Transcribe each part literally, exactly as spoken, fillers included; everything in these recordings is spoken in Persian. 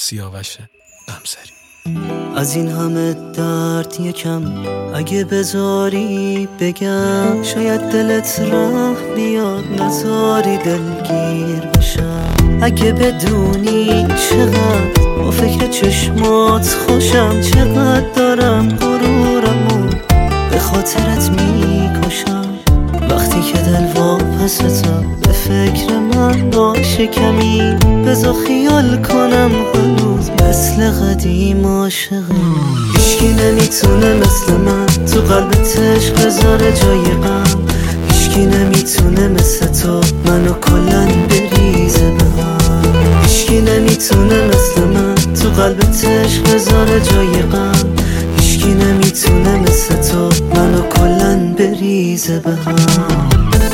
سیاوش غمسری. از این همه درد یکم اگه بذاری بگم، شاید دلت راه بیاد نذاری دلگیر بشم. اگه بدونی چقدر با فکر چشمات خوشم، چقدر دارم غرورمو به خاطرت میکشم. وقتی که دل واپستم به فکر من باشه کمی، بذار خیال کنم هنوز مثل قدیم عاشقم. هیچکی نمیتونه مثل من تو قلبت عشق بذاره جای غم. هیچکی نمیتونه مثل تو منو کلن بریزه به هم. هیچکی نمیتونه مثل من تو قلبت عشق بذاره جای غم. هیچکی نمیتونه مثل تو منو کلن بریزه به هم.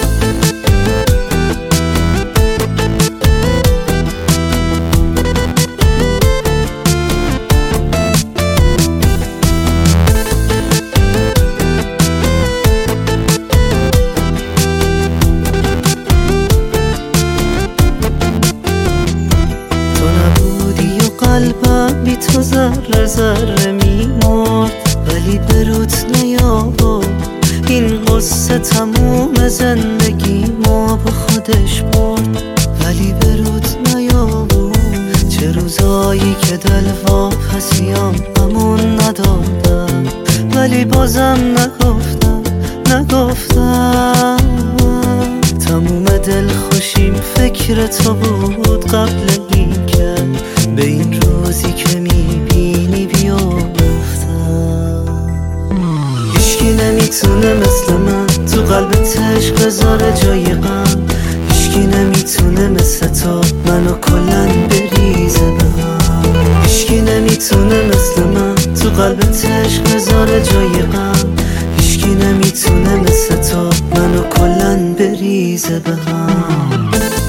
قلبم بی تو ذره ذره میمرد، ولی بروت نیاورد. این قصه تموم زندگی ما با خودش برد، ولی بروت نیاورد. چه روزایی که دل واپسیم همون ندادم، ولی بازم نگفتم نگفتم. تموم دل خوشیم فکر تو بود قبل این که به این روزی که میبینی بیافتم. هیچکی نمیتونه مثل من تو قلبت عشق بذاره جای غم. هیچکی نمیتونه مثل تو منو کلن بریزه به هم. هیچکی نمیتونه مثل من تو قلبت عشق بذاره جای غم. هیچکی نمیتونه مثل تو منو کلن بریزه به هم.